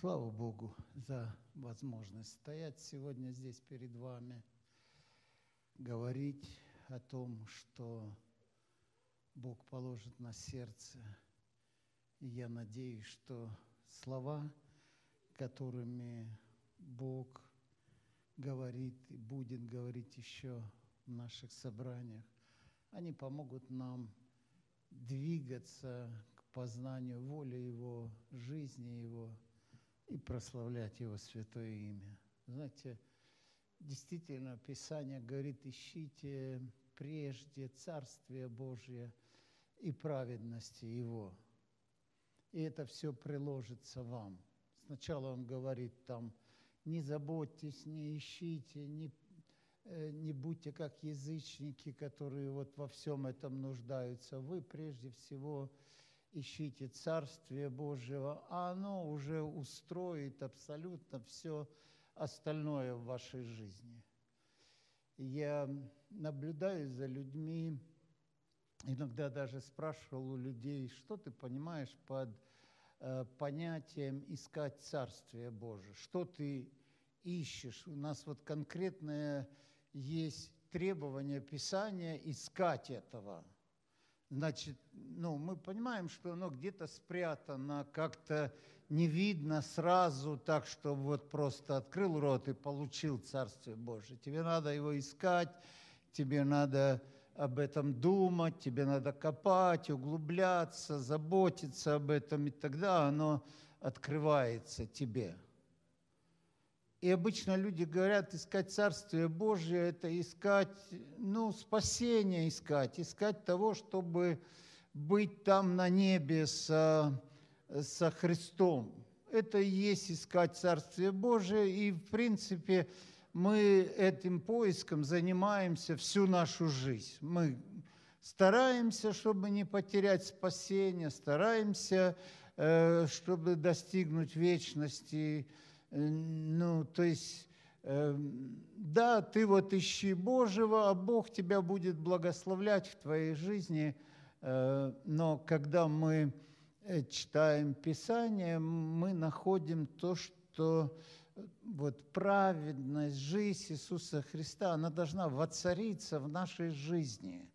Слава Богу за возможность стоять сегодня здесь перед вами, говорить о том, что Бог положит на сердце. И я надеюсь, что слова, которыми Бог говорит и будет говорить еще в наших собраниях, они помогут нам двигаться к познанию воли Его, жизни Его и прославлять Его святое имя. Знаете, действительно, Писание говорит: ищите прежде Царствие Божие и праведности Его, и это все приложится вам. Сначала Он говорит там: не заботьтесь, не ищите, не будьте как язычники, которые вот во всем этом нуждаются. Вы прежде всего ищите Царствие Божьего, а оно уже устроит абсолютно все остальное в вашей жизни. Я наблюдаю за людьми, иногда даже спрашивал у людей: что ты понимаешь под понятием «искать Царствие Божие», что ты ищешь? У нас вот конкретное есть требование Писания искать этого. Значит, мы понимаем, что оно где-то спрятано, как-то не видно сразу, так что вот просто открыл рот и получил Царствие Божие. Тебе надо его искать, тебе надо об этом думать, тебе надо копать, углубляться, заботиться об этом, и тогда оно открывается тебе. И обычно люди говорят: искать Царствие Божие – это искать, спасение искать того, чтобы быть там на небе со Христом. Это и есть искать Царствие Божие, и, в принципе, мы этим поиском занимаемся всю нашу жизнь. Мы стараемся, чтобы не потерять спасение, стараемся, чтобы достигнуть вечности. Да, ты вот ищи Божьего, а Бог тебя будет благословлять в твоей жизни. Но когда мы читаем Писание, мы находим то, что вот праведность, жизнь Иисуса Христа, она должна воцариться в нашей жизни.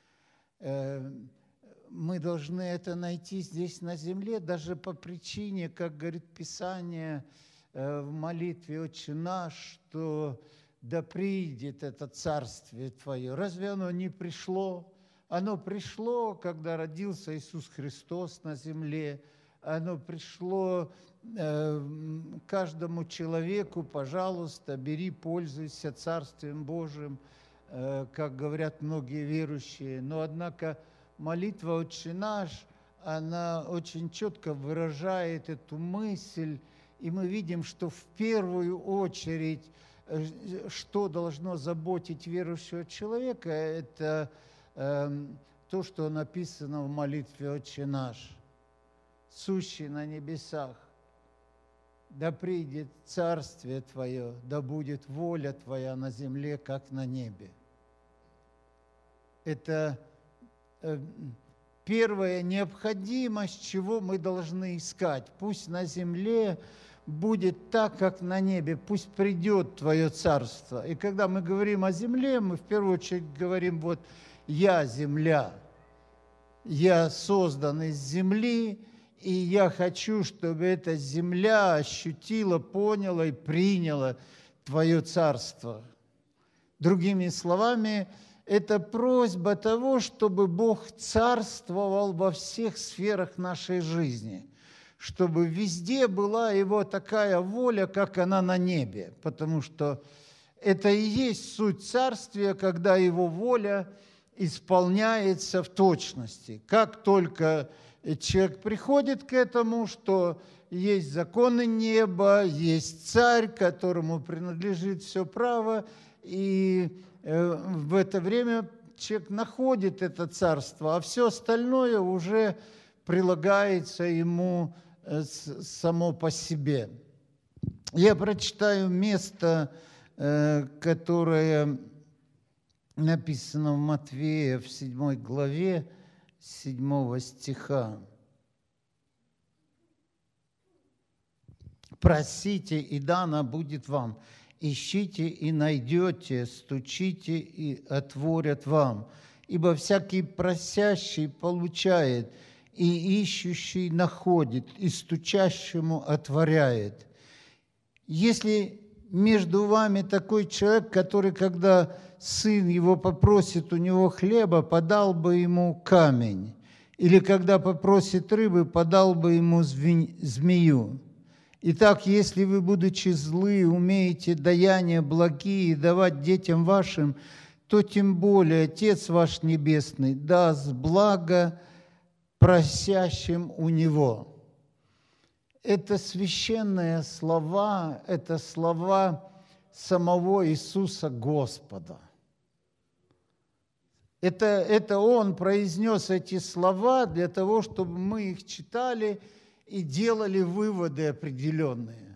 Мы должны это найти здесь на земле, даже по причине, как говорит Писание в молитве «Отче наш», что да придет это Царствие Твое. Разве оно не пришло? Оно пришло, когда родился Иисус Христос на земле. Оно пришло каждому человеку: пожалуйста, бери, пользуйся Царствием Божиим, как говорят многие верующие. Но, однако, молитва «Отче наш», она очень четко выражает эту мысль, и мы видим, что в первую очередь, что должно заботить верующего человека, это то, что написано в молитве «Отче наш», сущий на небесах, да придет Царствие Твое, да будет воля Твоя на земле, как на небе. Это первая необходимость, чего мы должны искать. Пусть на земле будет так, как на небе, пусть придет Твое Царство. И когда мы говорим о земле, мы в первую очередь говорим: вот я земля, я создан из земли, и я хочу, чтобы эта земля ощутила, поняла и приняла Твое Царство. Другими словами, это просьба того, чтобы Бог царствовал во всех сферах нашей жизни, чтобы везде была Его такая воля, как она на небе, потому что это и есть суть Царствия, когда Его воля исполняется в точности. Как только человек приходит к этому, что есть законы неба, есть царь, которому принадлежит все право, и в это время человек находит это царство, а все остальное уже прилагается ему само по себе. Я прочитаю место, которое написано в Матфея в 7 главе, 7 стиха. Просите, и дано будет вам. Ищите, и найдете, стучите, и отворят вам. Ибо всякий просящий получает, и ищущий находит, и стучащему отворяет. Если между вами такой человек, который, когда сын его попросит у него хлеба, подал бы ему камень, или когда попросит рыбы, подал бы ему змею. Итак, если вы, будучи злы, умеете даяния благие давать детям вашим, то тем более Отец ваш Небесный даст благо просящим у Него. Это священные слова, это слова самого Иисуса Господа. Это Он произнес эти слова для того, чтобы мы их читали и делали выводы определенные.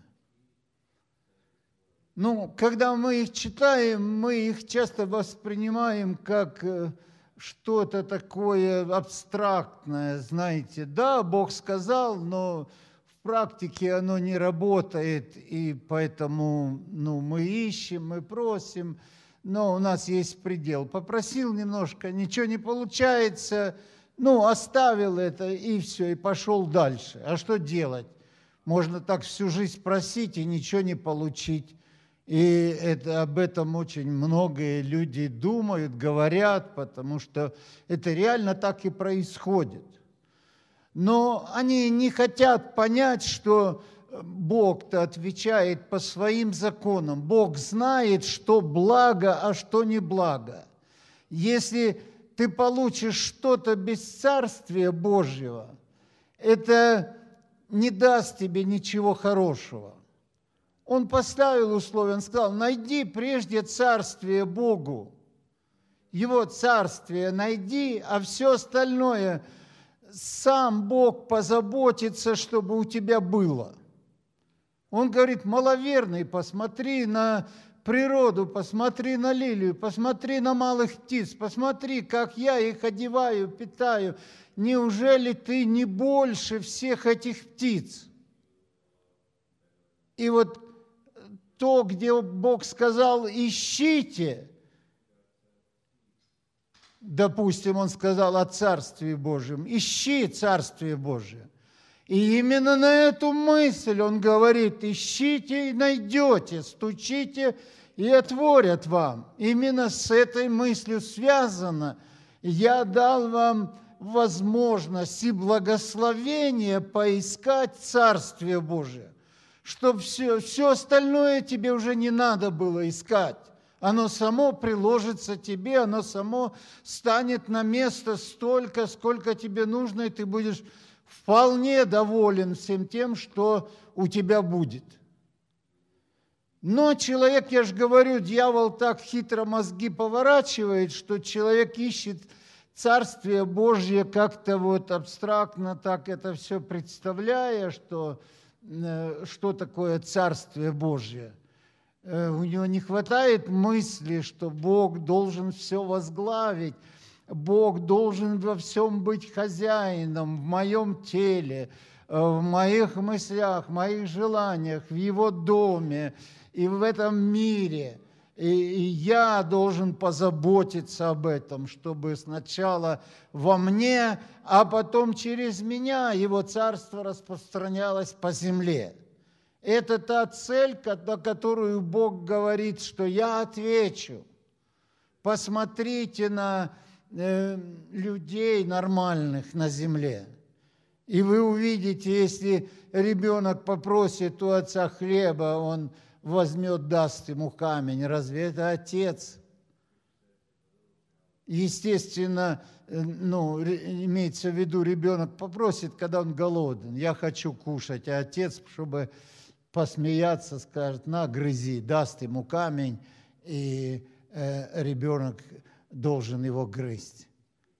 Ну, когда мы их читаем, мы их часто воспринимаем как что-то такое абстрактное, знаете. Да, Бог сказал, но в практике оно не работает, и поэтому мы ищем, мы просим, но у нас есть предел. Попросил немножко, ничего не получается, оставил это, и все, и пошел дальше. А что делать? Можно так всю жизнь просить и ничего не получить. И об этом очень многие люди думают, говорят, потому что это реально так и происходит. Но они не хотят понять, что Бог-то отвечает по своим законам. Бог знает, что благо, а что не благо. Если ты получишь что-то без Царствия Божьего, это не даст тебе ничего хорошего. Он поставил условия, он сказал: найди прежде Царствие Богу, Его Царствие найди, а все остальное сам Бог позаботится, чтобы у тебя было. Он говорит: маловерный, посмотри на природу, посмотри на лилию, посмотри на малых птиц, посмотри, как я их одеваю, питаю. Неужели ты не больше всех этих птиц? И вот то, где Бог сказал: ищите, допустим, Он сказал о Царстве Божьем, ищи Царствие Божие. И именно на эту мысль Он говорит: ищите и найдете, стучите и отворят вам. Именно с этой мыслью связано: я дал вам возможность и благословение поискать Царствие Божие, чтобы все остальное тебе уже не надо было искать. Оно само приложится тебе, оно само станет на место столько, сколько тебе нужно, и ты будешь вполне доволен всем тем, что у тебя будет. Но человек, я же говорю, дьявол так хитро мозги поворачивает, что человек ищет Царствие Божье как-то вот абстрактно, так это все представляя, что такое Царствие Божье. У него не хватает мысли, что Бог должен все возглавить, Бог должен во всем быть хозяином, в моем теле, в моих мыслях, в моих желаниях, в Его доме и в этом мире. И я должен позаботиться об этом, чтобы сначала во мне, а потом через меня Его Царство распространялось по земле. Это та цель, на которую Бог говорит, что я отвечу. Посмотрите на людей нормальных на земле. И вы увидите, если ребенок попросит у отца хлеба, он возьмет, даст ему камень. Разве это отец? Естественно, имеется в виду, ребенок попросит, когда он голоден: я хочу кушать, а отец, чтобы посмеяться, скажет: на, грызи, даст ему камень, и ребенок должен его грызть.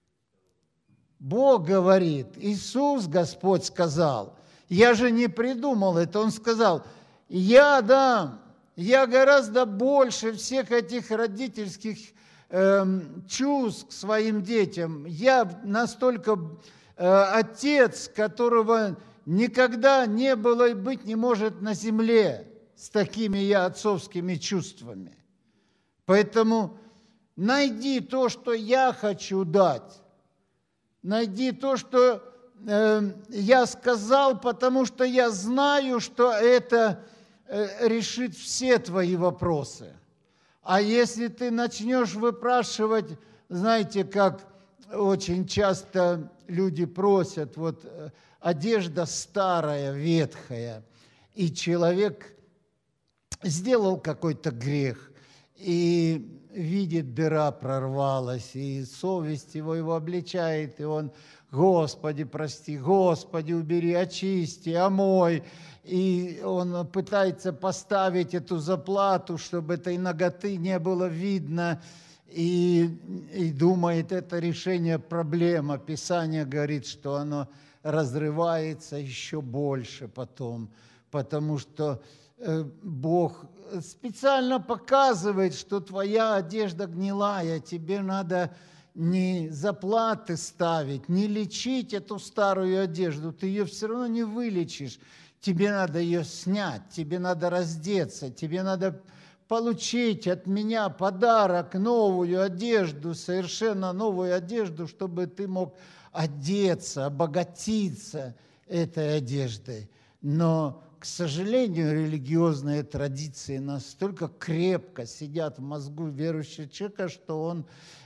Бог говорит, Иисус, Господь, сказал, я же не придумал это, Он сказал: я дам, я гораздо больше всех этих родительских чувств к своим детям. Я настолько отец, которого никогда не было и быть не может на земле с такими я отцовскими чувствами. Поэтому найди то, что я хочу дать. Найди то, что я сказал, потому что я знаю, что это решит все твои вопросы. А если ты начнешь выпрашивать, знаете, как очень часто люди просят, вот одежда старая, ветхая, и человек сделал какой-то грех, и видит, дыра прорвалась, и совесть его обличает, и он: Господи, прости, Господи, убери, очисти, омой. И он пытается поставить эту заплату, чтобы этой наготы не было видно, и думает, это решение проблемы. Писание говорит, что оно разрывается еще больше потом, потому что Бог специально показывает, что твоя одежда гнилая, тебе надо не заплаты ставить, не лечить эту старую одежду, ты ее все равно не вылечишь, тебе надо ее снять, тебе надо раздеться, тебе надо получить от меня подарок, новую одежду, совершенно новую одежду, чтобы ты мог одеться, обогатиться этой одеждой. Но, к сожалению, религиозные традиции настолько крепко сидят в мозгу верующего человека, что он,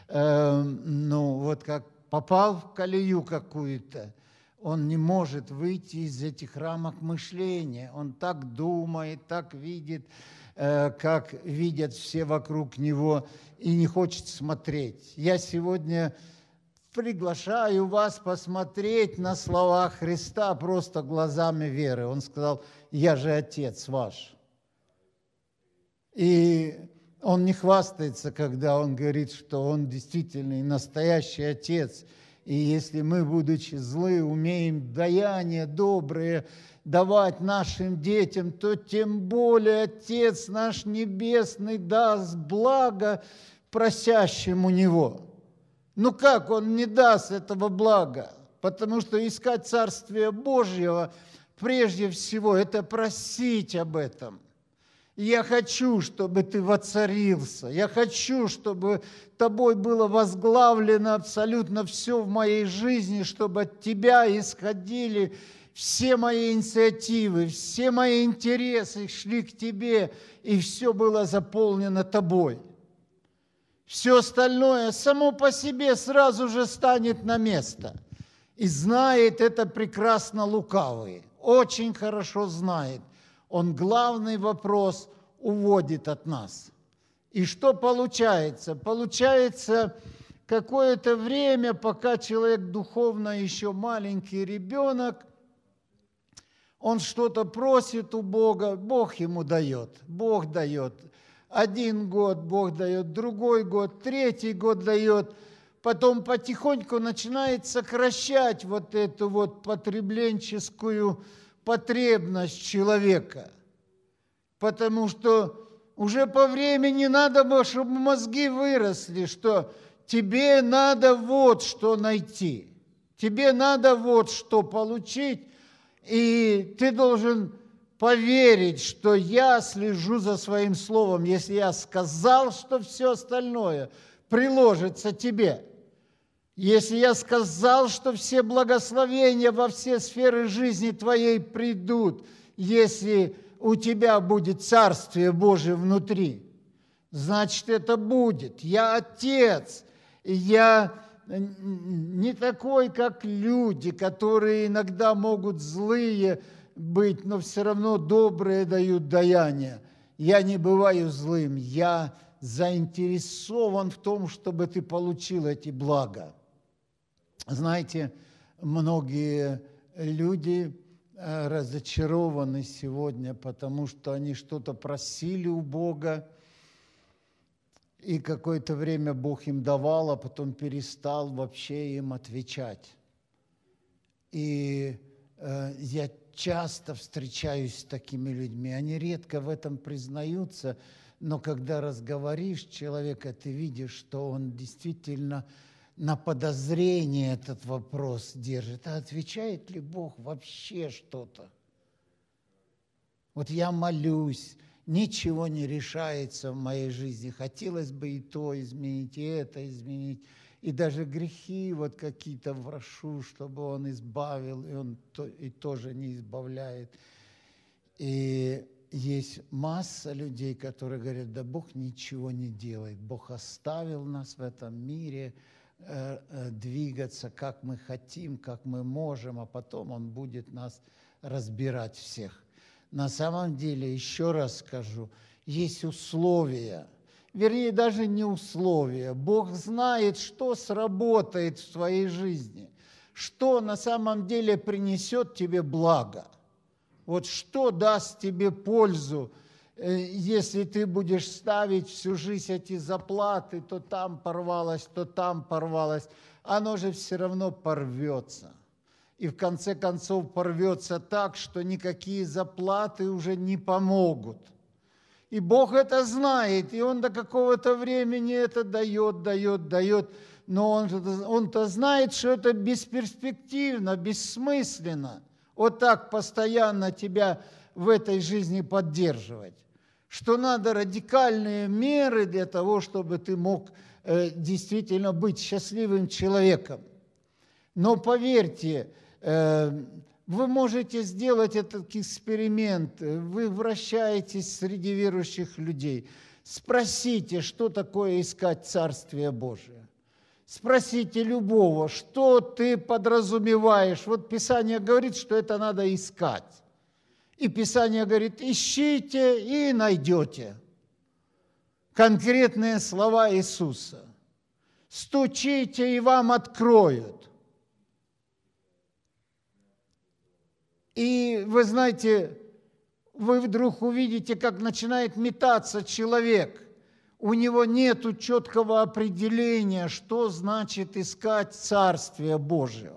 вот как попал в колею какую-то, он не может выйти из этих рамок мышления. Он так думает, так видит, как видят все вокруг него, и не хочет смотреть. Я сегодня приглашаю вас посмотреть на слова Христа просто глазами веры. Он сказал: «Я же Отец ваш». И он не хвастается, когда он говорит, что он действительно и настоящий Отец. И если мы, будучи злы, умеем даяние добрые давать нашим детям, то тем более Отец наш Небесный даст благо просящему Него. Ну как он не даст этого блага? Потому что искать Царствие Божьего прежде всего это просить об этом. Я хочу, чтобы ты воцарился. Я хочу, чтобы тобой было возглавлено абсолютно все в моей жизни, чтобы от тебя исходили все мои инициативы, все мои интересы шли к тебе, и все было заполнено тобой. Все остальное само по себе сразу же станет на место. И знает это прекрасно лукавый, очень хорошо знает. Он главный вопрос уводит от нас. И что получается? Получается, какое-то время, пока человек духовно еще маленький ребенок, он что-то просит у Бога, Бог ему дает, Бог дает. 1 год Бог дает, другой год, 3-й год дает. Потом потихоньку начинает сокращать вот эту вот потребленческую потребность человека. Потому что уже по времени надо было, чтобы мозги выросли, что тебе надо вот что найти, тебе надо вот что получить, и ты должен поверить, что я слежу за своим словом, если я сказал, что все остальное приложится тебе. Если я сказал, что все благословения во все сферы жизни твоей придут, если у тебя будет Царствие Божие внутри, значит, это будет. Я Отец, и я не такой, как люди, которые иногда могут злые быть, но все равно добрые дают даяние. Я не бываю злым, я заинтересован в том, чтобы ты получил эти блага. Знаете, многие люди разочарованы сегодня, потому что они что-то просили у Бога, и какое-то время Бог им давал, а потом перестал вообще им отвечать. И я часто встречаюсь с такими людьми, они редко в этом признаются, но когда разговоришь человека, ты видишь, что он действительно на подозрение этот вопрос держит. А отвечает ли Бог вообще что-то? Вот я молюсь, ничего не решается в моей жизни. Хотелось бы и то изменить, и это изменить. И даже грехи вот какие-то прошу, чтобы Он избавил, и Он и тоже не избавляет. И есть масса людей, которые говорят, да Бог ничего не делает. Бог оставил нас в этом мире двигаться, как мы хотим, как мы можем, а потом Он будет нас разбирать всех. На самом деле, еще раз скажу, есть условия, вернее, даже не условия. Бог знает, что сработает в твоей жизни, что на самом деле принесет тебе благо. Вот что даст тебе пользу, если ты будешь ставить всю жизнь эти заплаты, то там порвалось, то там порвалось, оно же все равно порвется. И в конце концов порвется так, что никакие заплаты уже не помогут. И Бог это знает, и Он до какого-то времени это дает, но Он-то знает, что это бесперспективно, бессмысленно. Вот так постоянно тебя в этой жизни поддерживать. Что надо радикальные меры для того, чтобы ты мог действительно быть счастливым человеком. Но поверьте, вы можете сделать этот эксперимент, вы вращаетесь среди верующих людей. Спросите, что такое искать Царствие Божие. Спросите любого, что ты подразумеваешь. Вот Писание говорит, что это надо искать. И Писание говорит, ищите и найдете. Конкретные слова Иисуса. Стучите, и вам откроют. И вы знаете, вы вдруг увидите, как начинает метаться человек. У него нет четкого определения, что значит искать Царствие Божие.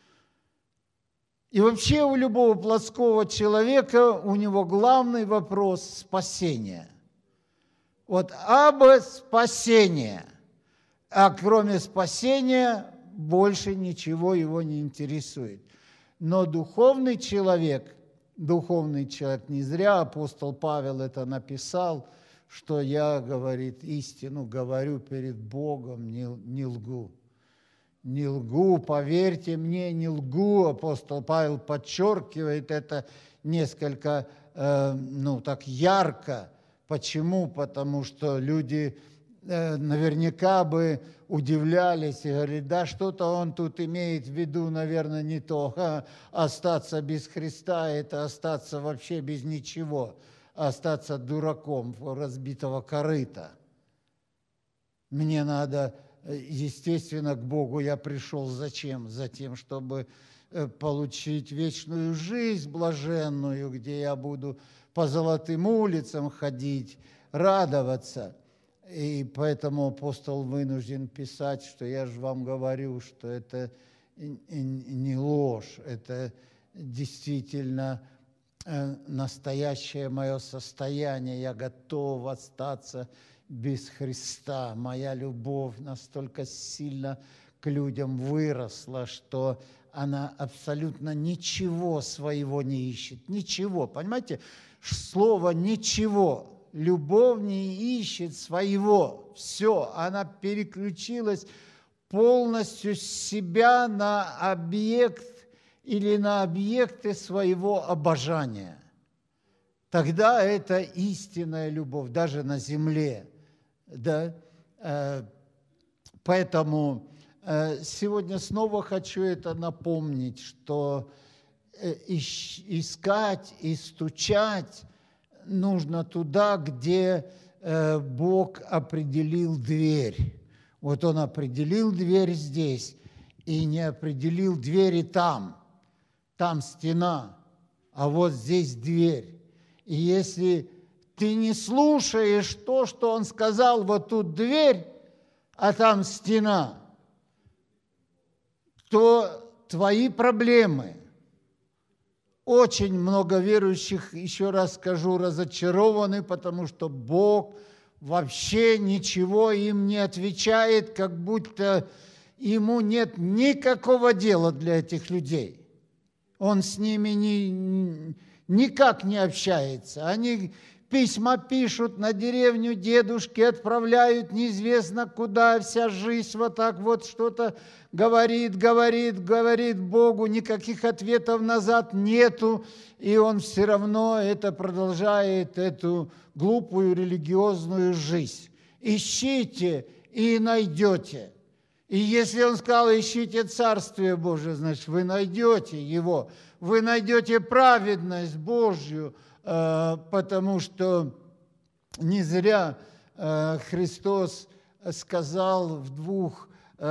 И вообще у любого плотского человека, у него главный вопрос – спасение. Вот абы спасение. А кроме спасения больше ничего его не интересует. Но духовный человек, не зря апостол Павел это написал, что я, говорит, истину говорю перед Богом, не лгу. Не лгу, поверьте мне, не лгу. Апостол Павел подчеркивает это несколько, так ярко. Почему? Потому что люди наверняка бы удивлялись и говорили, да что-то он тут имеет в виду, наверное, не то. Остаться без Христа – это остаться вообще без ничего, остаться дураком разбитого корыта. Мне надо, естественно, к Богу я пришел зачем? Затем, чтобы получить вечную жизнь блаженную, где я буду по золотым улицам ходить, радоваться. И поэтому апостол вынужден писать, что я же вам говорю, что это не ложь, это действительно настоящее мое состояние. Я готов остаться без Христа. Моя любовь настолько сильно к людям выросла, что она абсолютно ничего своего не ищет. Ничего, понимаете? Слово «ничего». Любовь не ищет своего. Все, она переключилась полностью с себя на объект или на объекты своего обожания. Тогда это истинная любовь, даже на земле. Да? Поэтому сегодня снова хочу это напомнить, что искать и стучать нужно туда, где Бог определил дверь. Вот Он определил дверь здесь и не определил двери там. Там стена, а вот здесь дверь. И если ты не слушаешь то, что Он сказал, вот тут дверь, а там стена, то твои проблемы. Очень много верующих, еще раз скажу, разочарованы, потому что Бог вообще ничего им не отвечает, как будто ему нет никакого дела для этих людей. Он с ними никак не общается. Они письма пишут, на деревню дедушки отправляют неизвестно куда, вся жизнь вот так вот что-то говорит Богу, никаких ответов назад нету, и он все равно это продолжает, эту глупую религиозную жизнь. Ищите и найдете. И если он сказал, ищите Царствие Божие, значит, вы найдете его, вы найдете праведность Божью, потому что не зря Христос сказал в двух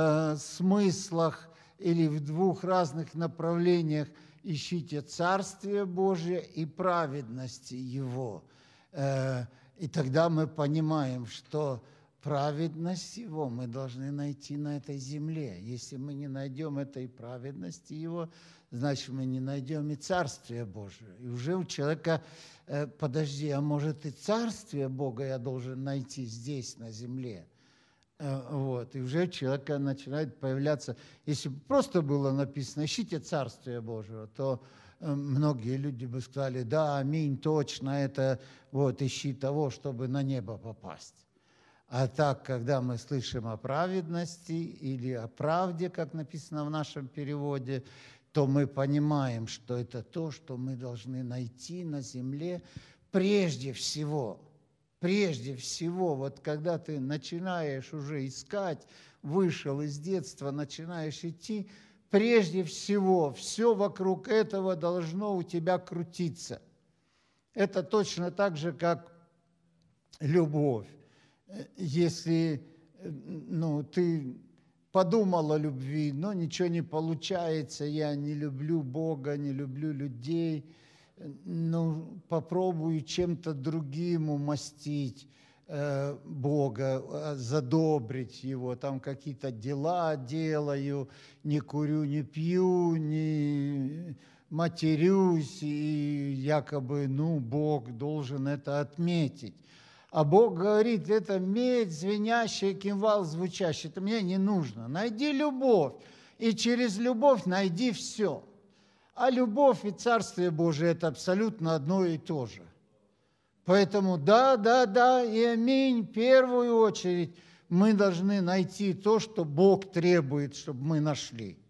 смыслах или в двух разных направлениях: ищите Царствие Божие и праведности Его. И тогда мы понимаем, что праведность Его мы должны найти на этой земле. Если мы не найдем этой праведности Его, значит, мы не найдем и Царствие Божие. И уже у человека, подожди, а может и Царствие Бога я должен найти здесь, на земле? Вот. И уже у человека начинает появляться, если бы просто было написано «ищите Царствие Божие», то многие люди бы сказали: да, аминь, точно, это вот ищи того, чтобы на небо попасть. А так, когда мы слышим о праведности или о правде, как написано в нашем переводе, то мы понимаем, что это то, что мы должны найти на земле прежде всего. Прежде всего, вот когда ты начинаешь уже искать, вышел из детства, начинаешь идти, прежде всего все вокруг этого должно у тебя крутиться. Это точно так же, как любовь. Если ты подумал о любви, но ничего не получается, я не люблю Бога, не люблю людей, попробую чем-то другим умастить Бога, задобрить Его, там какие-то дела делаю, не курю, не пью, не матерюсь, и якобы, Бог должен это отметить. А Бог говорит: это медь звенящая, кимвал звучащий, это мне не нужно. Найди любовь, и через любовь найди все. А любовь и Царствие Божие – это абсолютно одно и то же. Поэтому да, и аминь, в первую очередь мы должны найти то, что Бог требует, чтобы мы нашли.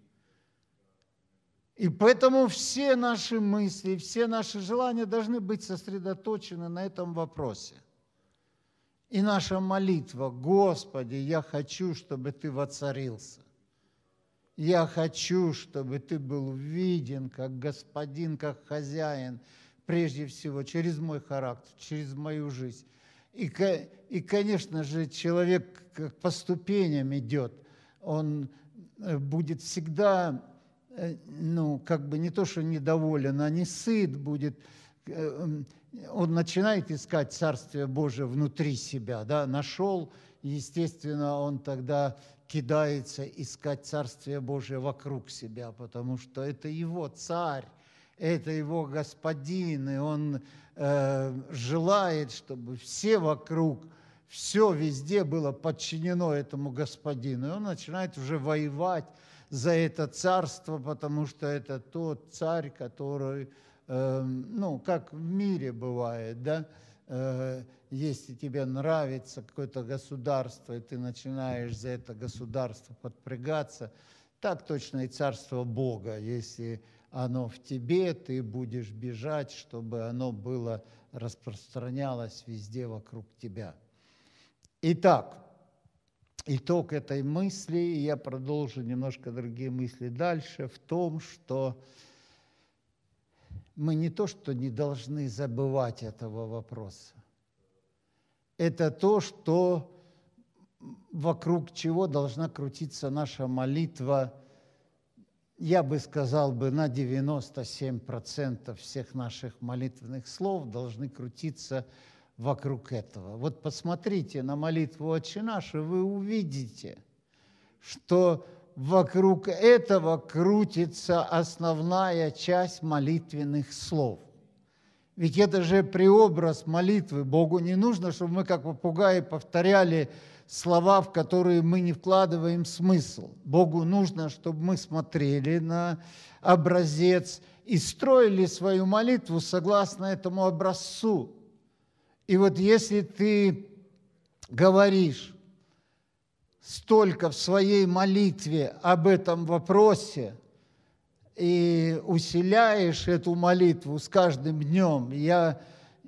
И поэтому все наши мысли, все наши желания должны быть сосредоточены на этом вопросе. И наша молитва: Господи, я хочу, чтобы Ты воцарился. Я хочу, чтобы Ты был виден как Господин, как хозяин, прежде всего, через мой характер, через мою жизнь. И конечно же, человек как по ступеням идет, он будет всегда, не то что недоволен, а не сыт будет. Он начинает искать Царствие Божие внутри себя, нашел, естественно, он тогда кидается искать Царствие Божие вокруг себя, потому что это его царь, это его господин, и он желает, чтобы все вокруг, все везде было подчинено этому господину. И он начинает уже воевать за это царство, потому что это тот царь, который, как в мире бывает, если тебе нравится какое-то государство, и ты начинаешь за это государство подпрягаться, так точно и Царство Бога. Если оно в тебе, ты будешь бежать, чтобы оно было, распространялось везде вокруг тебя. Итак, итог этой мысли, и я продолжу немножко другие мысли дальше, в том, что мы не то, что не должны забывать этого вопроса. Это то, что вокруг чего должна крутиться наша молитва, я бы сказал, на 97% всех наших молитвенных слов должны крутиться вокруг этого. Вот посмотрите на молитву «Отче наш», и вы увидите, что вокруг этого крутится основная часть молитвенных слов. Ведь это же преобраз молитвы. Богу не нужно, чтобы мы, как попугаи, повторяли слова, в которые мы не вкладываем смысл. Богу нужно, чтобы мы смотрели на образец и строили свою молитву согласно этому образцу. И вот если ты говоришь столько в своей молитве об этом вопросе и усиляешь эту молитву с каждым днем, я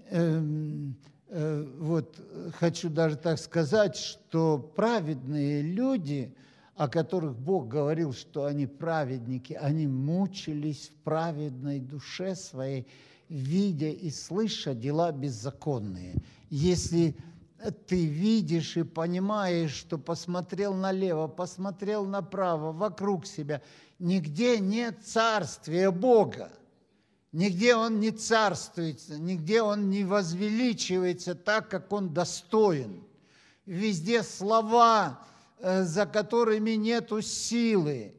вот хочу даже так сказать, что праведные люди, о которых Бог говорил, что они праведники, они мучились в праведной душе своей, видя и слыша дела беззаконные. Если ты видишь и понимаешь, что посмотрел налево, посмотрел направо, вокруг себя, нигде нет царствия Бога. Нигде Он не царствует, нигде Он не возвеличивается так, как Он достоин. Везде слова, за которыми нету силы.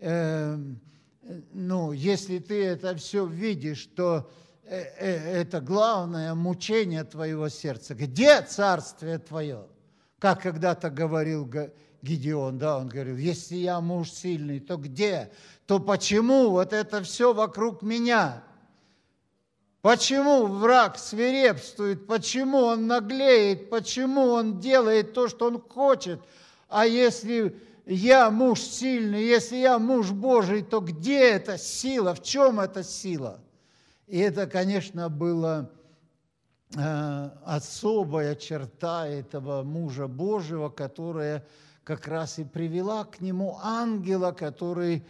Если ты это все видишь, то это главное мучение твоего сердца. Где царствие твое? Как когда-то говорил Гедеон, да, он говорил, если я муж сильный, то где? То почему вот это все вокруг меня? Почему враг свирепствует? Почему он наглеет? Почему он делает то, что он хочет? А если я муж сильный, если я муж Божий, то где эта сила? В чем эта сила? И это, конечно, была особая черта этого мужа Божьего, которая как раз и привела к нему ангела, который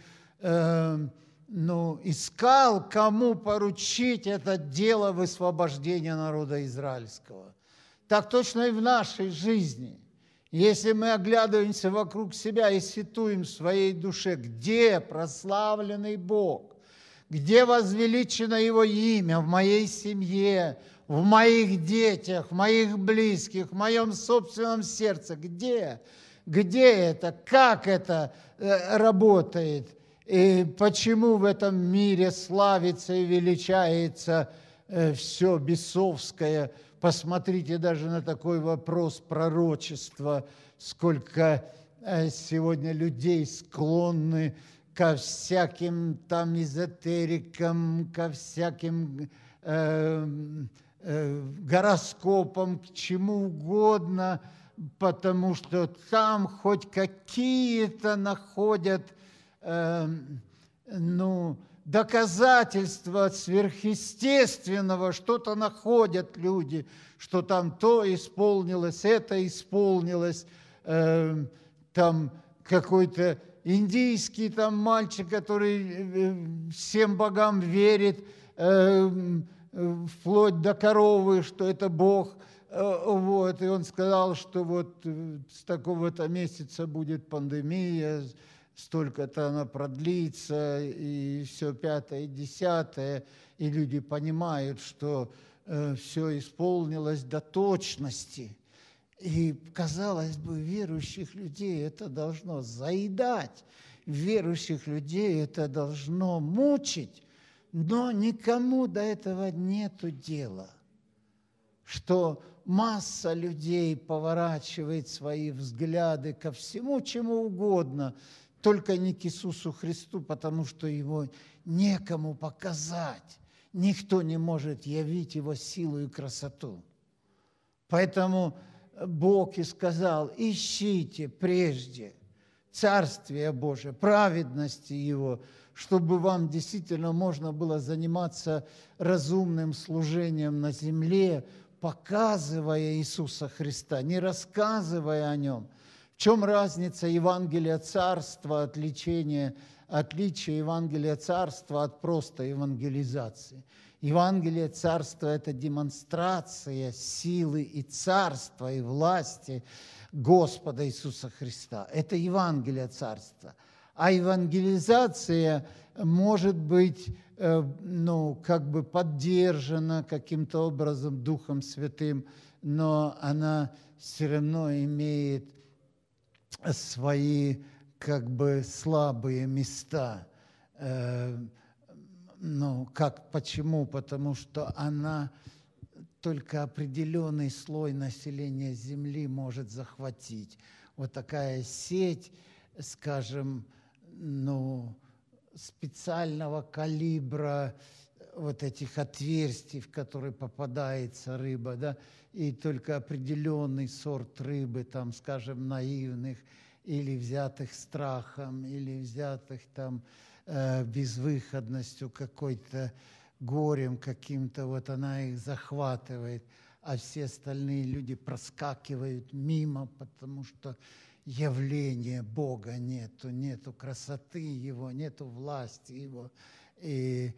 искал, кому поручить это дело высвобождения народа израильского. Так точно и в нашей жизни. Если мы оглядываемся вокруг себя и сетуем в своей душе, где прославленный Бог, где возвеличено Его имя в моей семье, в моих детях, в моих близких, в моем собственном сердце, где? Где это? Как это работает? И почему в этом мире славится и величается все бесовское? Посмотрите даже на такой вопрос пророчества, сколько сегодня людей склонны ко всяким там эзотерикам, ко всяким гороскопам, к чему угодно, потому что там хоть какие-то находят доказательства сверхъестественного, что-то находят люди, что там то исполнилось, это исполнилось, там какой-то индийский там мальчик, который всем богам верит, вплоть до коровы, что это Бог. Вот, и он сказал, что вот с такого-то месяца будет пандемия, столько-то она продлится, и все пятое, десятое, и люди понимают, что все исполнилось до точности. И, казалось бы, верующих людей это должно заедать, верующих людей это должно мучить, но никому до этого нету дела, что масса людей поворачивает свои взгляды ко всему, чему угодно, только не к Иисусу Христу, потому что Его некому показать. Никто не может явить Его силу и красоту. Поэтому Бог и сказал, ищите прежде Царствие Божие, праведности Его, чтобы вам действительно можно было заниматься разумным служением на земле, показывая Иисуса Христа, не рассказывая о Нем. В чем разница Евангелия Царства, отличие Евангелия Царства от просто евангелизации? Евангелие Царства – это демонстрация силы и царства, и власти Господа Иисуса Христа. Это Евангелие Царства. А евангелизация может быть поддержана каким-то образом Духом Святым, но она все равно имеет свои слабые места. Почему? Потому что она только определенный слой населения Земли может захватить. Вот такая сеть, скажем, специального калибра вот этих отверстий, в которые попадается рыба, да, и только определенный сорт рыбы, там, скажем, наивных, или взятых страхом, или взятых там безвыходностью какой-то, горем каким-то, вот она их захватывает, а все остальные люди проскакивают мимо, потому что явления Бога нету красоты Его, нету власти Его, и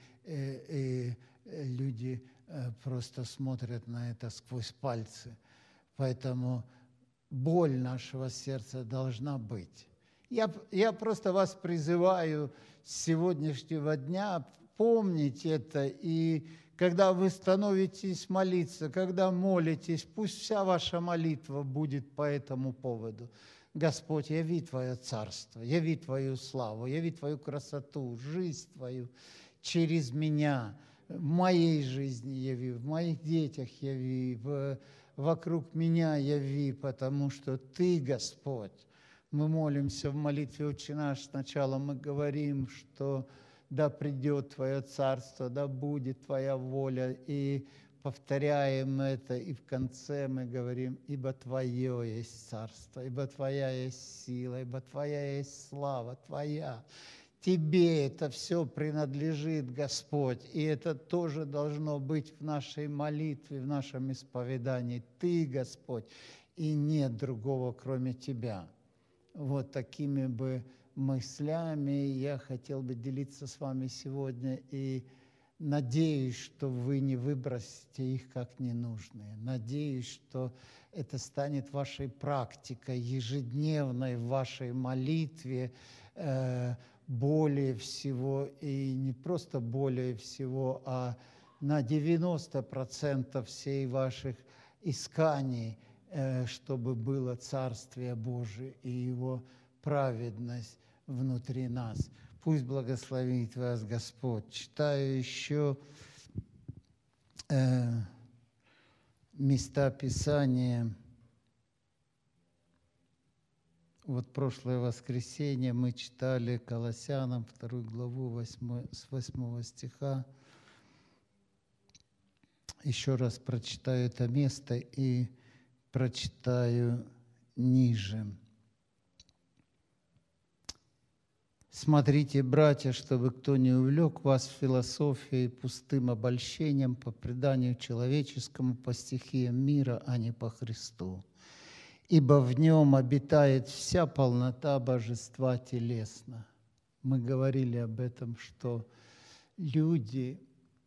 люди просто смотрят на это сквозь пальцы. Поэтому боль нашего сердца должна быть. Я просто вас призываю с сегодняшнего дня помнить это, и когда вы становитесь молиться, когда молитесь, пусть вся ваша молитва будет по этому поводу. Господь, яви Твое царство, яви Твою славу, яви Твою красоту, жизнь Твою через меня, в моей жизни яви, в моих детях яви, вокруг меня яви, потому что Ты, Господь. Мы молимся в молитве «Отче наш», сначала мы говорим, что да придет Твое царство, да будет Твоя воля, и повторяем это, и в конце мы говорим, ибо Твое есть царство, ибо Твоя есть сила, ибо Твоя есть слава Твоя. Тебе это все принадлежит, Господь, и это тоже должно быть в нашей молитве, в нашем исповедании. Ты, Господь, и нет другого, кроме Тебя. Вот такими бы мыслями я хотел бы делиться с вами сегодня, и надеюсь, что вы не выбросите их как ненужные. Надеюсь, что это станет вашей практикой, ежедневной в вашей молитве, более всего, и не просто более всего, а на 90% всей ваших исканий, чтобы было Царствие Божие и Его праведность внутри нас. Пусть благословит вас Господь. Читаю еще места Писания. Вот прошлое воскресенье мы читали Колоссянам 2 главу с 8 стиха. Еще раз прочитаю это место и прочитаю ниже. «Смотрите, братья, чтобы кто не увлек вас философией, пустым обольщением по преданию человеческому, по стихиям мира, а не по Христу. Ибо в нем обитает вся полнота божества телесно». Мы говорили об этом, что люди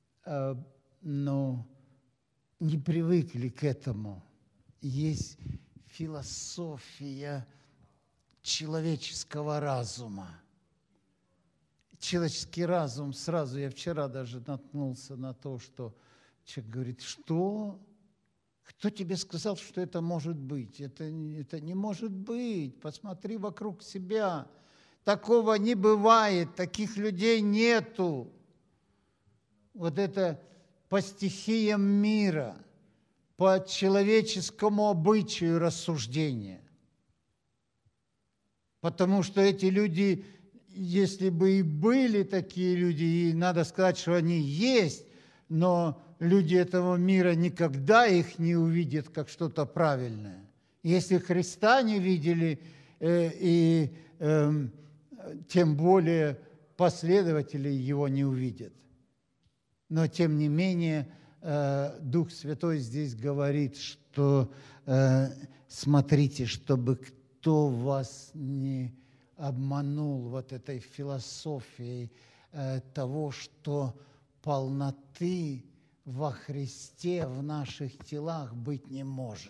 не привыкли к этому. Есть философия человеческого разума. Человеческий разум сразу, я вчера даже наткнулся на то, что человек говорит, что? Кто тебе сказал, что это может быть? Это не может быть. Посмотри вокруг себя. Такого не бывает, таких людей нету. Вот это по стихиям мира, по человеческому обычаю рассуждения. Потому что эти люди, если бы и были такие люди, и надо сказать, что они есть, но люди этого мира никогда их не увидят как что-то правильное. Если Христа не видели, тем более последователи Его не увидят. Но, тем не менее, Дух Святой здесь говорит, что смотрите, чтобы кто вас не обманул вот этой философией того, что полноты во Христе в наших телах быть не может.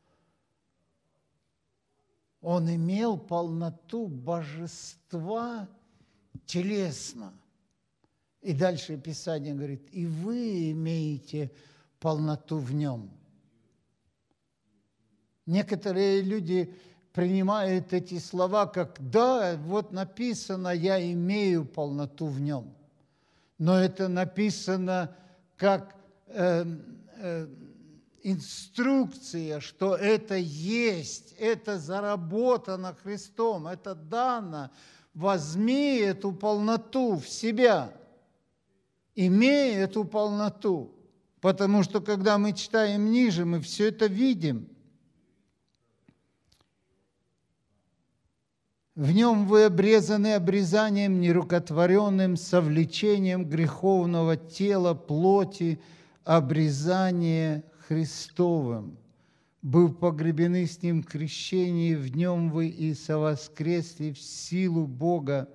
Он имел полноту божества телесно. И дальше Писание говорит, и вы имеете полноту в нем. Некоторые люди принимают эти слова как, да, вот написано, я имею полноту в нем. Но это написано как инструкция, что это есть, это заработано Христом, это дано. Возьми эту полноту в себя, имей эту полноту. Потому что, когда мы читаем ниже, мы все это видим. В нем вы обрезаны обрезанием нерукотворенным, совлечением греховного тела, плоти, обрезание Христовым. Быв погребены с Ним в крещении, в Нем вы и совоскресли в силу Бога,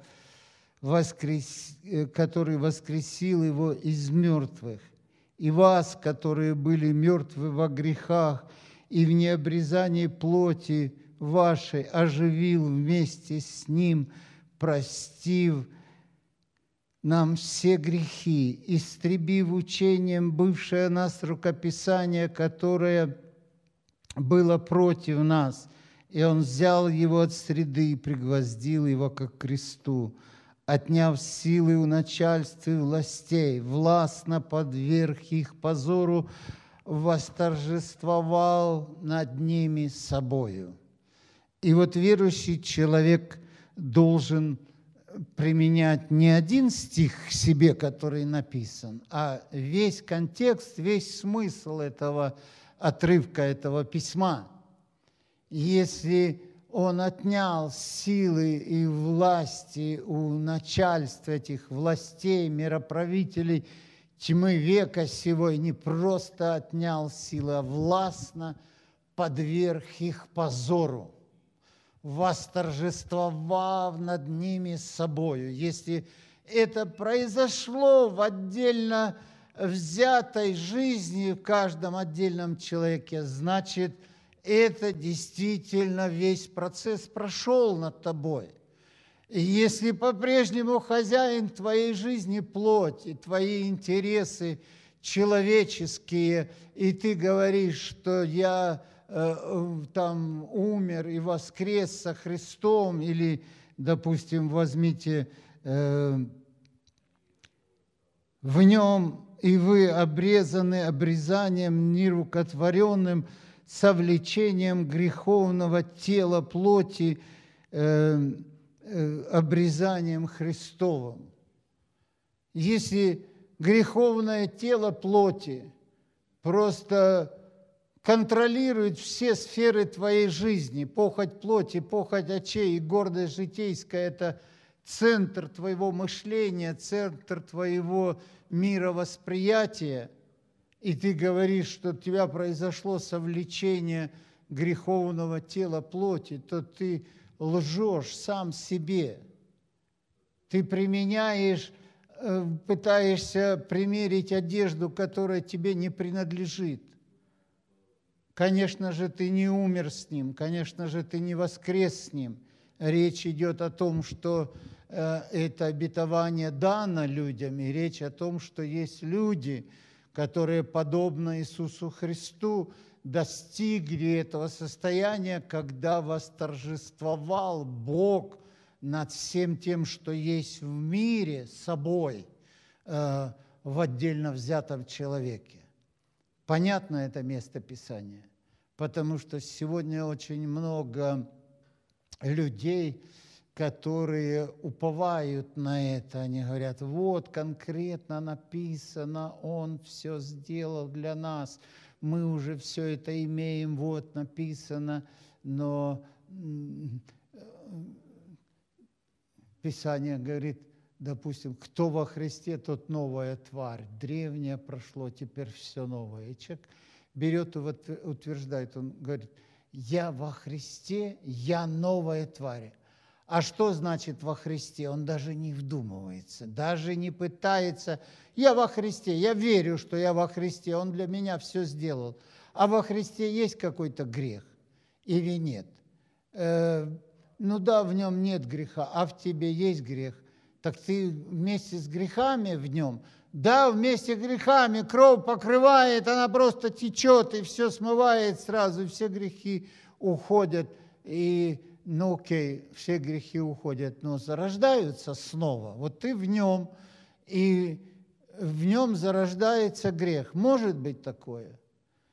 который воскресил Его из мертвых. И вас, которые были мертвы во грехах и в необрезании плоти вашей, оживил вместе с Ним, простив нам все грехи, истребив учением бывшее нас рукописание, которое было против нас, и Он взял его от среды и пригвоздил его ко кресту, отняв силы у начальств и властей, властно подверг их позору, восторжествовал над ними собою. И вот верующий человек должен применять не один стих к себе, который написан, а весь контекст, весь смысл этого отрывка, этого письма. Если он отнял силы и власти у начальств этих властей, мироправителей тьмы века сего, и не просто отнял силы, а властно подверг их позору, восторжествовав над ними собою. Если это произошло в отдельно взятой жизни в каждом отдельном человеке, значит, это действительно весь процесс прошел над тобой. И если по-прежнему хозяин твоей жизни плоть, и твои интересы человеческие, и ты говоришь, что я там умер и воскрес со Христом, или, допустим, возьмите в нем, и вы обрезаны обрезанием нерукотворенным, совлечением греховного тела плоти, обрезанием Христовым. Если греховное тело плоти просто контролирует все сферы твоей жизни, похоть плоти, похоть очей и гордость житейская – это центр твоего мышления, центр твоего мировосприятия, и ты говоришь, что у тебя произошло совлечение греховного тела плоти, то ты лжешь сам себе. Ты применяешь, пытаешься примерить одежду, которая тебе не принадлежит. Конечно же, ты не умер с Ним, конечно же, ты не воскрес с Ним. Речь идет о том, что это обетование дано людям, и речь о том, что есть люди, которые, подобно Иисусу Христу, достигли этого состояния, когда восторжествовал Бог над всем тем, что есть в мире, собой, в отдельно взятом человеке. Понятно это место Писания, потому что сегодня очень много людей, которые уповают на это. Они говорят, вот конкретно написано, Он все сделал для нас, мы уже все это имеем, вот написано, но Писание говорит, допустим, кто во Христе, тот новая тварь, древнее прошло, теперь все новое. И человек берет и утверждает, он говорит, я во Христе, я новая тварь. А что значит во Христе? Он даже не вдумывается, даже не пытается. Я во Христе, я верю, что я во Христе, Он для меня все сделал. А во Христе есть какой-то грех или нет? Ну да, в нем нет греха, а в тебе есть грех. Так ты вместе с грехами в нем? Да, вместе с грехами кровь покрывает, она просто течет и все смывает сразу, и все грехи уходят. И, ну окей, все грехи уходят, но зарождаются снова. Вот ты в нем, и в нем зарождается грех. Может быть такое?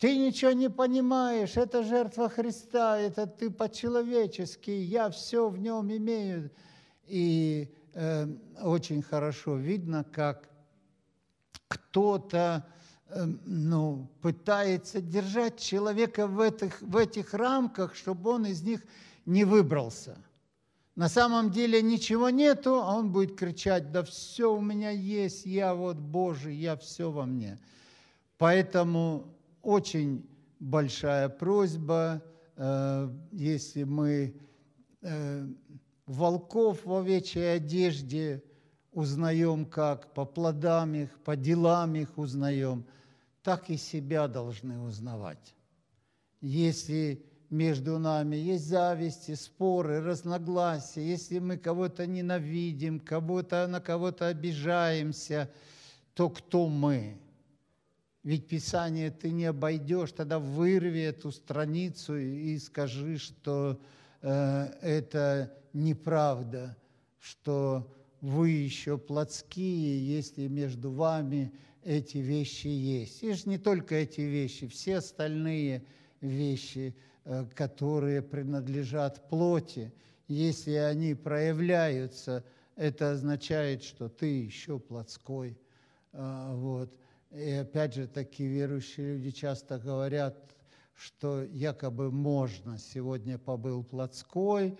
ты ничего не понимаешь, это жертва Христа, это ты по-человечески, я все в нем имею. И очень хорошо видно, как кто-то пытается держать человека в этих рамках, чтобы он из них не выбрался. На самом деле ничего нету, а он будет кричать: да все у меня есть, я вот Божий, я все во мне. Поэтому очень большая просьба, если мы волков в овечьей одежде узнаем как, по плодам их, по делам их узнаем, так и себя должны узнавать. Если между нами есть зависти, споры, разногласия, если мы кого-то ненавидим, на кого-то обижаемся, то кто мы? Ведь Писание ты не обойдешь, тогда вырви эту страницу и скажи, что это неправда, что вы еще плотские, если между вами эти вещи есть. И же не только эти вещи, все остальные вещи, которые принадлежат плоти, если они проявляются, это означает, что ты еще плотской. Вот. И опять же, такие верующие люди часто говорят, что якобы можно. Сегодня побыл плотской,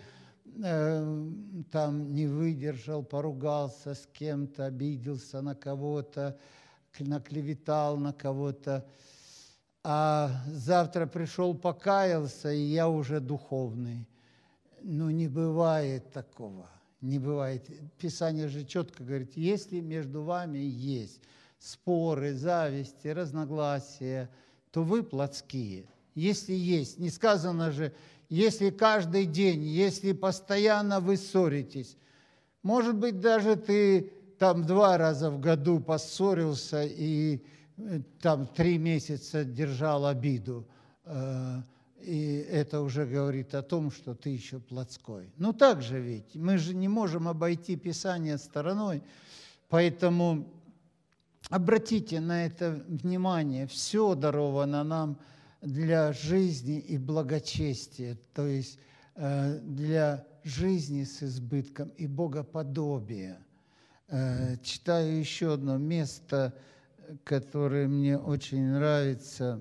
там не выдержал, поругался с кем-то, обиделся на кого-то, наклеветал на кого-то. А завтра пришел, покаялся, и я уже духовный. Ну, не бывает такого, не бывает. Писание же четко говорит, если между вами есть споры, зависти, разногласия, то вы плотские. Если есть, не сказано же, если каждый день, если постоянно вы ссоритесь, может быть, даже ты там 2 раза в году поссорился и там 3 месяца держал обиду, и это уже говорит о том, что ты еще плотской. Ну так же ведь, мы же не можем обойти Писание стороной, поэтому обратите на это внимание, все даровано нам для жизни и благочестия, то есть для жизни с избытком и богоподобия. Читаю еще одно место, которое мне очень нравится.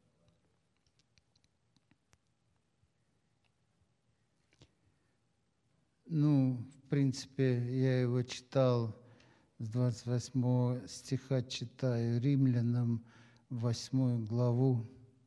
Ну, в принципе, я его читал с 28 стиха, читаю, Римлянам 8 главу.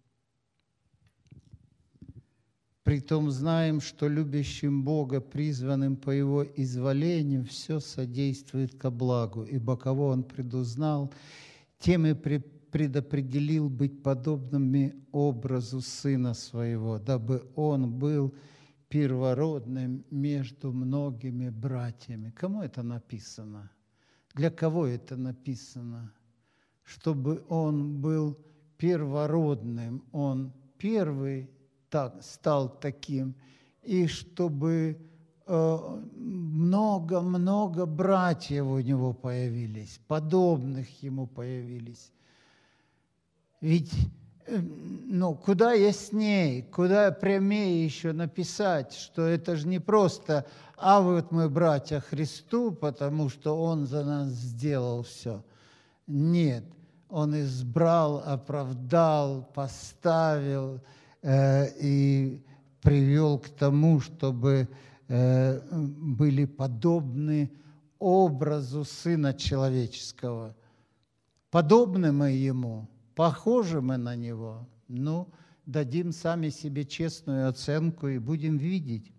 «Притом знаем, что любящим Бога, призванным по Его изволению, все содействует ко благу, ибо кого Он предузнал, тем и предопределил быть подобными образу Сына Своего, дабы Он был первородным между многими братьями». Кому это написано? Для кого это написано? Чтобы Он был первородным, Он первый стал таким, и чтобы много-много братьев у него появились, подобных ему появились. Ведь куда ясней, куда прямее еще написать, что это же не просто «а вот мы братья Христу, потому что Он за нас сделал все». Нет, Он избрал, оправдал, поставил и привел к тому, чтобы были подобны образу Сына Человеческого. Подобны мы Ему, похожи мы на Него, дадим сами себе честную оценку и будем видеть.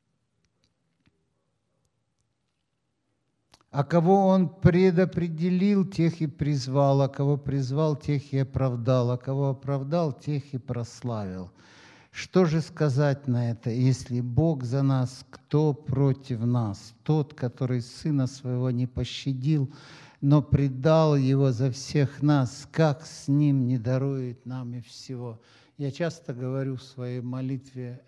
А кого Он предопределил, тех и призвал, а кого призвал, тех и оправдал, а кого оправдал, тех и прославил. Что же сказать на это? Если Бог за нас, кто против нас? Тот, который Сына Своего не пощадил, но предал Его за всех нас, как с Ним не дарует нам и всего? Я часто говорю в своей молитве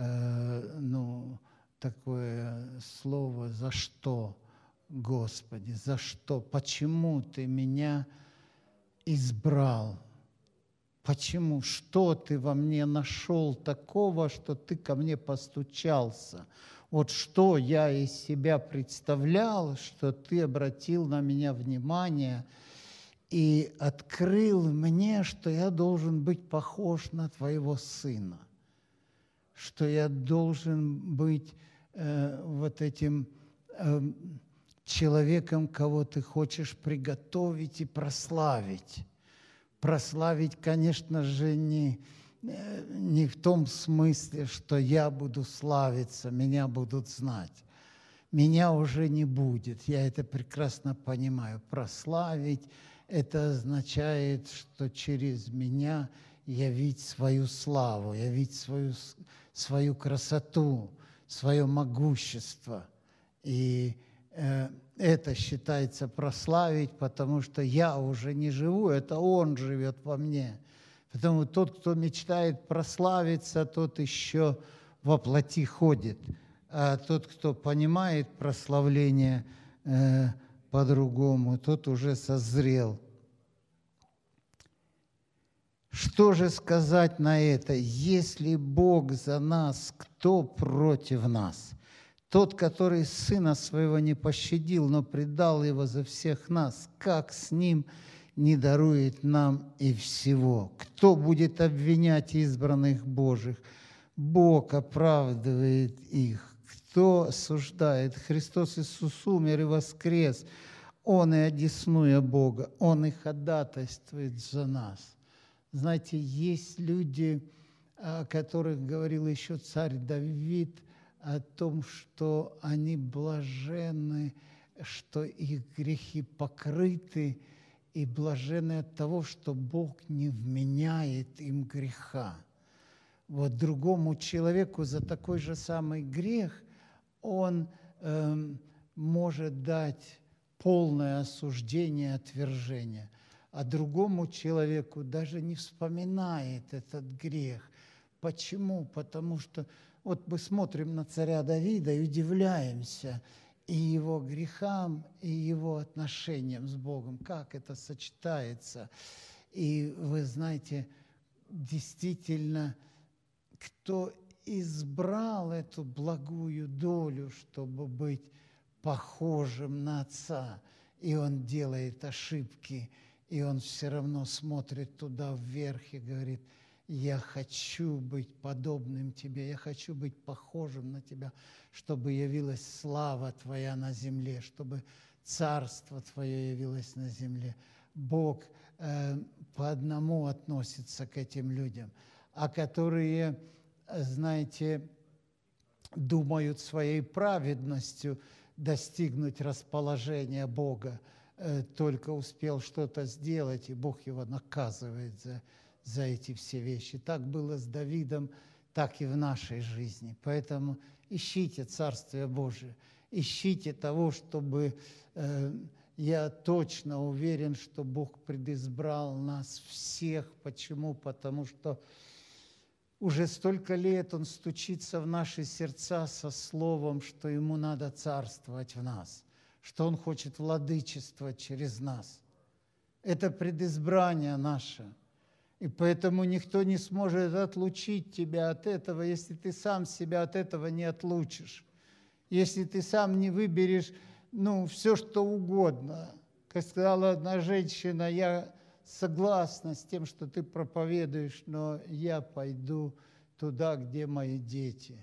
такое слово «за что?» Господи, за что? Почему Ты меня избрал? Почему? Что ты во мне нашел такого, что ты ко мне постучался? Вот что я из себя представлял, что ты обратил на меня внимание и открыл мне, что я должен быть похож на твоего сына, что я должен быть вот этим человеком, кого ты хочешь приготовить и прославить. Прославить, конечно же, не в том смысле, что я буду славиться, меня будут знать. Меня уже не будет, я это прекрасно понимаю. Прославить – это означает, что через меня явить свою славу, явить свою красоту, свое могущество. И это считается прославить, потому что я уже не живу, это Он живет во мне. Потому тот, кто мечтает прославиться, тот еще во плоти ходит. А тот, кто понимает прославление по-другому, тот уже созрел. Что же сказать на это? Если Бог за нас, кто против нас? Тот, который Сына Своего не пощадил, но предал Его за всех нас, как с Ним не дарует нам и всего? Кто будет обвинять избранных Божьих? Бог оправдывает их. Кто осуждает? Христос Иисус умер и воскрес. Он и одесную Бога, Он и ходатайствует за нас. Знаете, есть люди, о которых говорил еще царь Давид, о том, что они блаженны, что их грехи покрыты, и блаженны от того, что Бог не вменяет им греха. Вот другому человеку за такой же самый грех он может дать полное осуждение, отвержение, а другому человеку даже не вспоминает этот грех. Почему? Потому что вот мы смотрим на царя Давида и удивляемся и его грехам, и его отношениям с Богом, как это сочетается. И вы знаете, действительно, кто избрал эту благую долю, чтобы быть похожим на Отца, и он делает ошибки, и он все равно смотрит туда вверх и говорит: я хочу быть подобным Тебе, я хочу быть похожим на Тебя, чтобы явилась слава Твоя на земле, чтобы Царство Твое явилось на земле. Бог по одному относится к этим людям, а которые, знаете, думают своей праведностью достигнуть расположения Бога, только успел что-то сделать, и Бог его наказывает за эти все вещи. Так было с Давидом, так и в нашей жизни. Поэтому ищите Царствие Божие, ищите того, чтобы... Я точно уверен, что Бог предизбрал нас всех. Почему? Потому что уже столько лет Он стучится в наши сердца со словом, что Ему надо царствовать в нас, что Он хочет владычествовать через нас. Это предизбрание наше. И поэтому никто не сможет отлучить тебя от этого, если ты сам себя от этого не отлучишь. Если ты сам не выберешь, все что угодно. Как сказала одна женщина: я согласна с тем, что ты проповедуешь, но я пойду туда, где мои дети.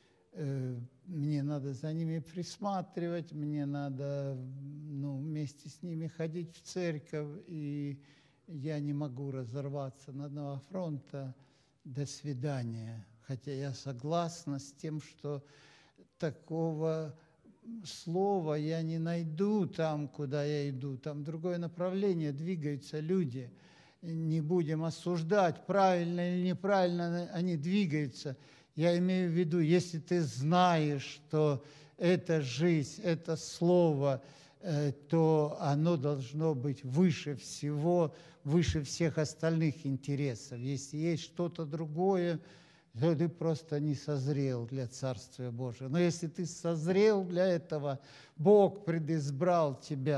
Мне надо за ними присматривать, мне надо вместе с ними ходить в церковь, и я не могу разорваться на два фронта. До свидания. Хотя я согласна с тем, что такого слова я не найду там, куда я иду. Там другое направление, двигаются люди. Не будем осуждать, правильно или неправильно они двигаются. Я имею в виду, если ты знаешь, что эта жизнь, это слово, то оно должно быть выше всего, выше всех остальных интересов. Если есть что-то другое, то ты просто не созрел для Царствия Божия. Но если ты созрел для этого, Бог предизбрал тебя,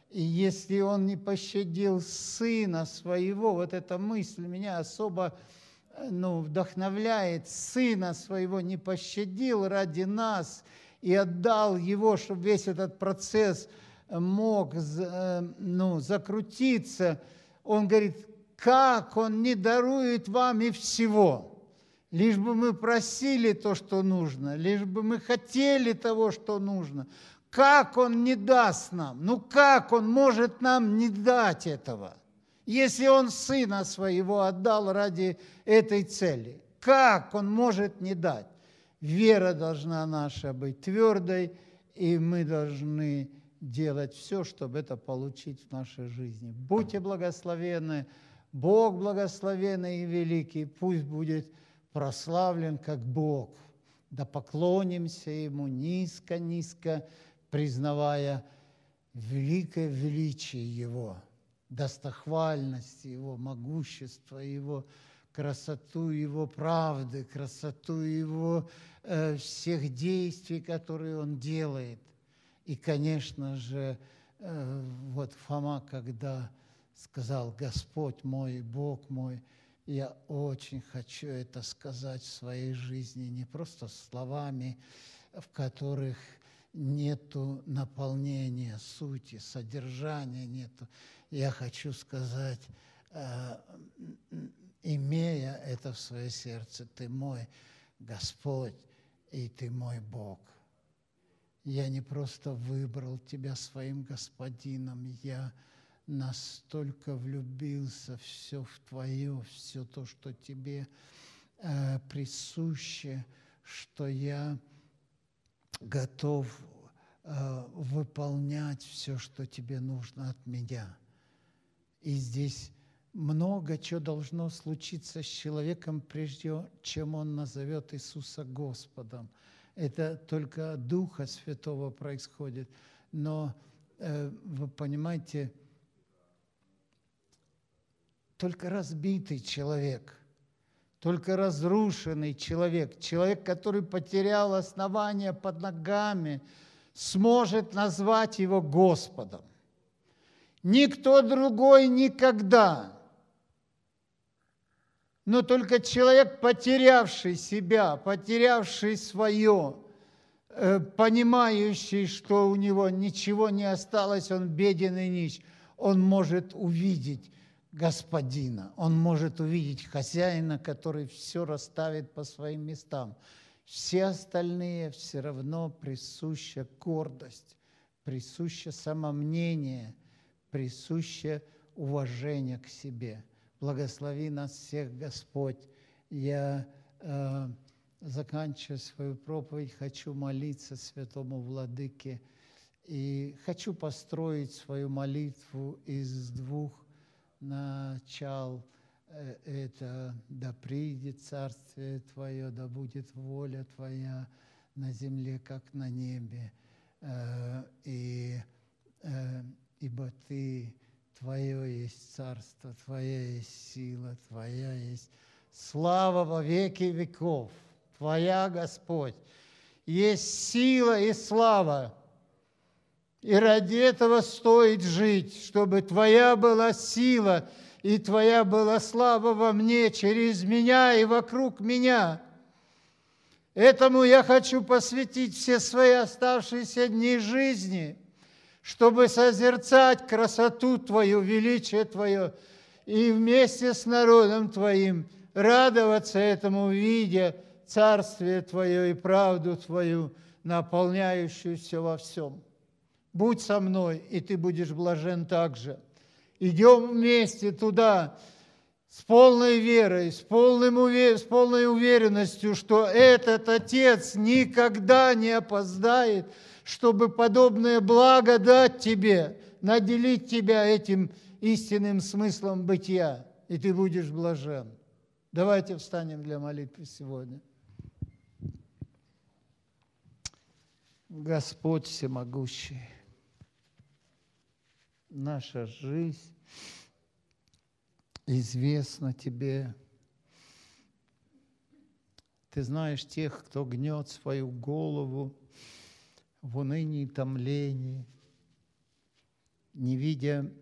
И если Он не пощадил Сына Своего, вот эта мысль меня особо вдохновляет, Сына Своего не пощадил ради нас и отдал Его, чтобы весь этот процесс мог закрутиться. Он говорит, как Он не дарует вам и всего, лишь бы мы просили то, что нужно, лишь бы мы хотели того, что нужно. Как Он не даст нам? Ну как Он может нам не дать этого? Если Он Сына Своего отдал ради этой цели, как Он может не дать? Вера должна наша быть твердой, и мы должны делать все, чтобы это получить в нашей жизни. Будьте благословенны, Бог благословенный и великий, пусть будет прославлен как Бог. Да поклонимся Ему низко-низко, признавая великое величие Его, достохвальность Его, могущество Его, красоту Его правды, красоту Его всех действий, которые Он делает. И, конечно же, вот Фома, когда сказал «Господь мой, Бог мой», я очень хочу это сказать в своей жизни, не просто словами, в которых нету наполнения, сути, содержания нету. Я хочу сказать, имея это в своем сердце, Ты мой Господь, и Ты мой Бог. Я не просто выбрал Тебя своим Господином, я настолько влюбился все в Твое, все то, что Тебе присуще, что я готов выполнять все, что Тебе нужно от меня. И здесь много чего должно случиться с человеком, прежде чем он назовет Иисуса Господом. Это только от Духа Святого происходит. Но вы понимаете, только разбитый человек, только разрушенный человек, человек, который потерял основание под ногами, сможет назвать Его Господом. Никто другой никогда. Но только человек, потерявший себя, потерявший свое, понимающий, что у него ничего не осталось, он беден и нищ, он может увидеть Господина, он может увидеть хозяина, который все расставит по своим местам. Все остальные все равно присуща гордость, присуще самомнение, присуще уважение к себе. Благослови нас всех, Господь. Я, заканчивая свою проповедь, хочу молиться Святому Владыке и хочу построить свою молитву из двух начал. Это «Да придет Царствие Твое, да будет воля Твоя на земле, как на небе, ибо Ты, Твое есть царство, Твоя есть сила, Твоя есть слава во веки веков, Твоя, Господь, есть сила и слава. И ради этого стоит жить, чтобы Твоя была сила и Твоя была слава во мне, через меня и вокруг меня. Этому я хочу посвятить все свои оставшиеся дни жизни, чтобы созерцать красоту Твою, величие Твое, и вместе с народом Твоим радоваться этому, видя Царствие Твое и правду Твою, наполняющую все во всем. Будь со мной, и ты будешь блажен также. Идем вместе туда с полной верой, с полной уверенностью, что этот Отец никогда не опоздает, чтобы подобное благо дать тебе, наделить тебя этим истинным смыслом бытия, и ты будешь блажен. Давайте встанем для молитвы сегодня. Господь всемогущий, наша жизнь известна Тебе. Ты знаешь тех, кто гнет свою голову в унынии и томлении. не видя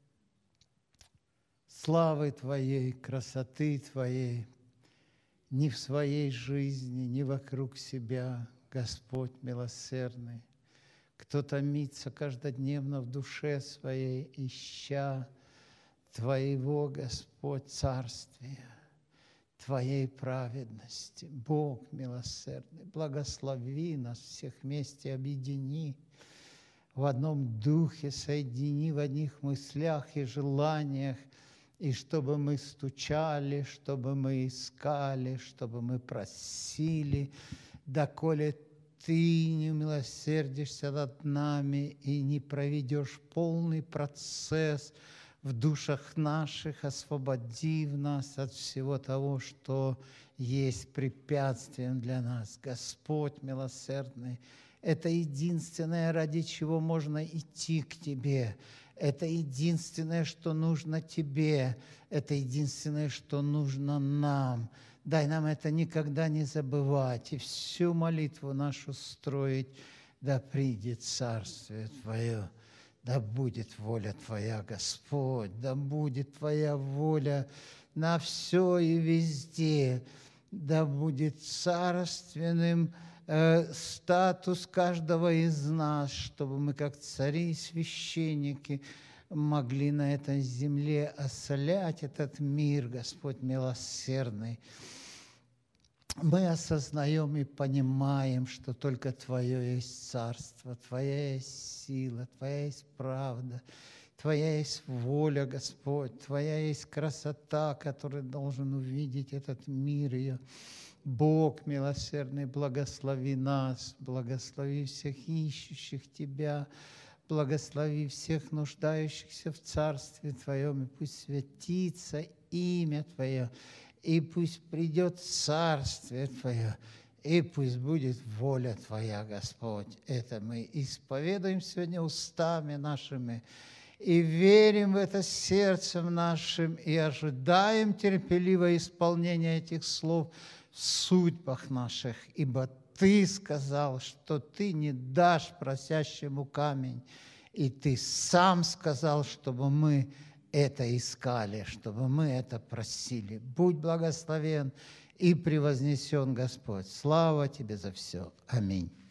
славы Твоей, красоты Твоей, ни в своей жизни, ни вокруг себя, Господь милосердный. Кто томится каждодневно в душе своей, ища Твоего, Господь, царствия, Твоей праведности. Бог милосердный, благослови нас всех вместе, объедини в одном духе, соедини в одних мыслях и желаниях, и чтобы мы стучали, чтобы мы искали, чтобы мы просили, доколе Ты не умилосердишься над нами и не проведешь полный процесс в душах наших, освободив нас от всего того, что есть препятствием для нас. Господь милосердный, это единственное, ради чего можно идти к Тебе. Это единственное, что нужно Тебе. Это единственное, что нужно нам. Дай нам это никогда не забывать и всю молитву нашу строить. Да придет Царствие Твое, да будет воля Твоя, Господь, да будет Твоя воля на все и везде, да будет царственным статус каждого из нас, чтобы мы, как цари и священники, могли на этой земле осолять этот мир, Господь милосердный. Мы осознаем и понимаем, что только Твое есть царство, Твоя есть сила, Твоя есть правда, Твоя есть воля, Господь, Твоя есть красота, которую должен увидеть этот мир ее. Бог милосердный, благослови нас, благослови всех ищущих Тебя, благослови всех нуждающихся в Царстве Твоем, и пусть святится имя Твое, и пусть придет Царствие Твое, и пусть будет воля Твоя, Господь. Это мы исповедуем сегодня устами нашими, и верим в это сердцем нашим, и ожидаем терпеливое исполнение этих слов в судьбах наших, ибо Ты сказал, что Ты не дашь просящему камень, и Ты сам сказал, чтобы мы это искали, чтобы мы это просили. Будь благословен и превознесен, Господь. Слава Тебе за все. Аминь.